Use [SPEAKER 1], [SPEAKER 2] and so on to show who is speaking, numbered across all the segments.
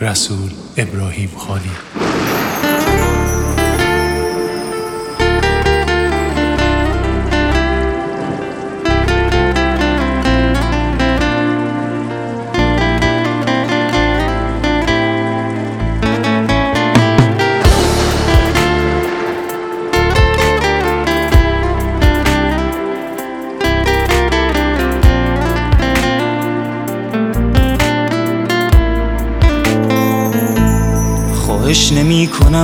[SPEAKER 1] رسول ابراهیم خانی.
[SPEAKER 2] خواهش نمی کنم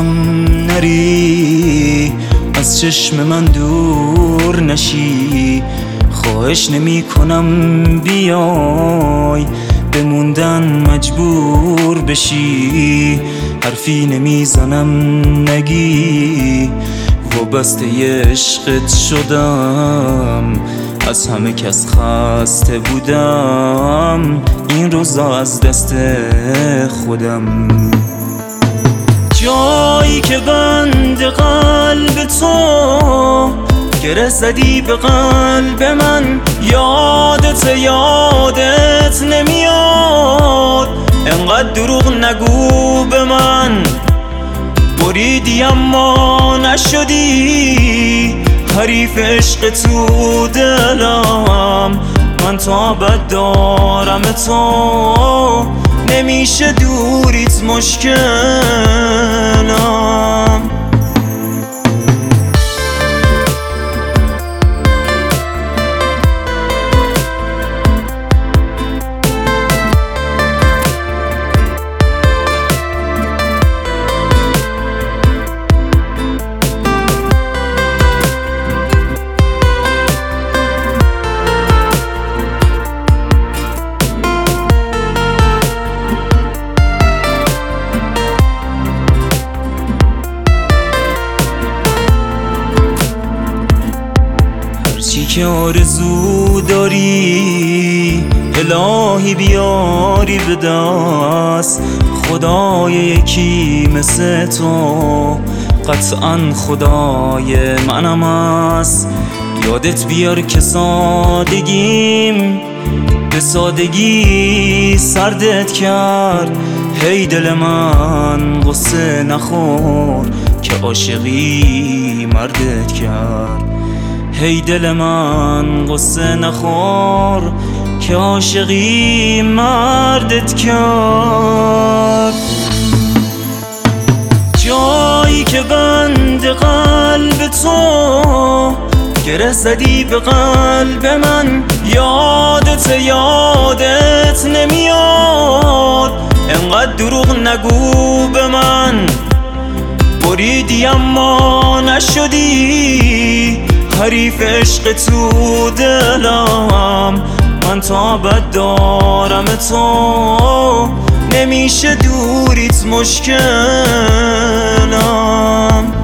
[SPEAKER 2] نری از چشم من دور نشی، خواهش نمی کنم بیای بموندن مجبور بشی، حرفی نمی زنم نگی وابسته عشقت شدم، از همه کس خسته بودم این روزا از دست خودم. جایی که بند قلب تو گره زدی به قلب من، یادت نمیاد انقدر دروغ نگو به من، بریدی اما نشدی حریف عشق تو دلم، من تا ابد دارم تو نمیشه دوریت مشکلم. هرچی که آرزو داری الهی بیاری به دست، خدای یکی مثل تو قطعا خدای منم است. یادت بیار که سادگیم به سادگی سردت کرد، هی دل من غصه نخور که عاشقی مردت کرد، هی دل من غصه نخور که عاشقی مردت کرد. جایی که بند قلب تو گره زدی به قلب من، یادت نمیاد انقدر دروغ نگو به من، بریدی اما نشدی حریف عشق تو دلم، من تا ابد دارم تو نمیشه دوریت مشکلم.